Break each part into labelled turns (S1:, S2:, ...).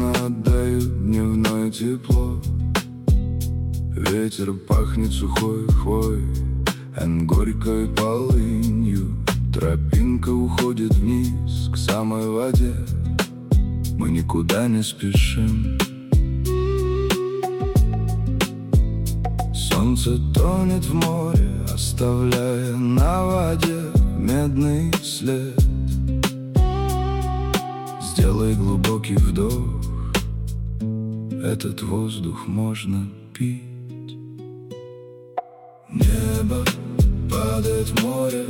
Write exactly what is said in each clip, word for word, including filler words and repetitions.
S1: Окна отдают дневное тепло, ветер пахнет сухой хвоей, горькой полынью. Тропинка уходит вниз к самой воде, мы никуда не спешим. Солнце тонет в море, оставляя на воде медный след. Сделай глубокий вдох, этот воздух можно пить. Небо падает в море,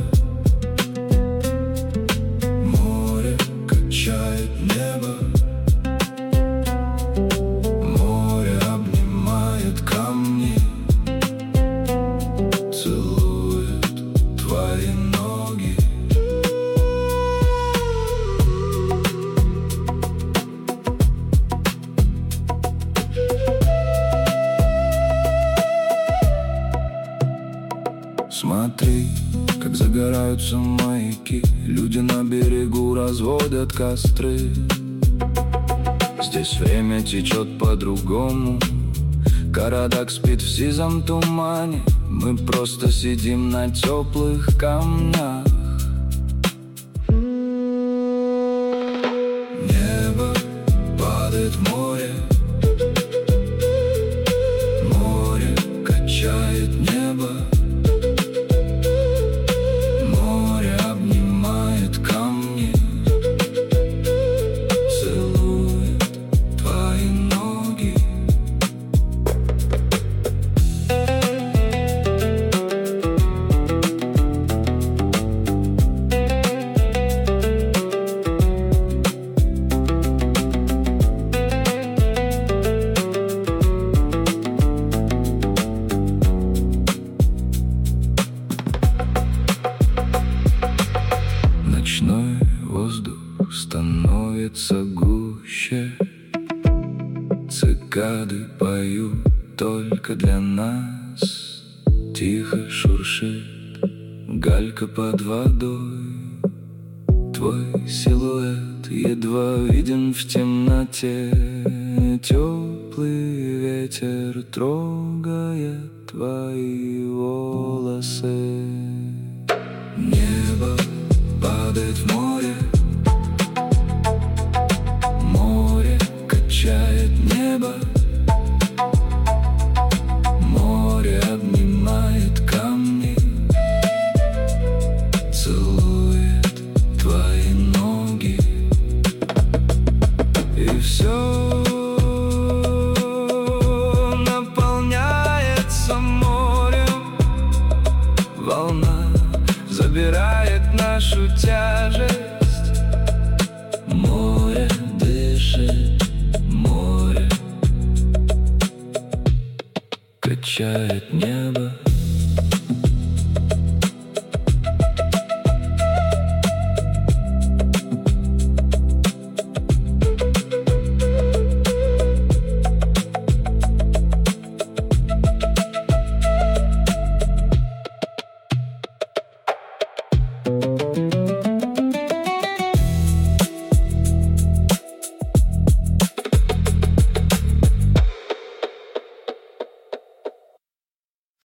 S1: море качает небо, море обнимает камни, целует твои ноги. Смотри, как загораются маяки, люди на берегу разводят костры. Здесь время течет по-другому, городок спит в сизом тумане, мы просто сидим на теплых камнях. Небо падает в море, море качает небо, ночной воздух становится гуще, цикады поют только для нас. Тихо шуршит галька под водой, твой силуэт едва виден в темноте. Теплый ветер трогает твои волосы. Небо падает в море, море качает небо, море обнимает камни, целует твои ноги. И все наполняется морем, волна забирает нашу тяжесть. Море дышит, море качает небо.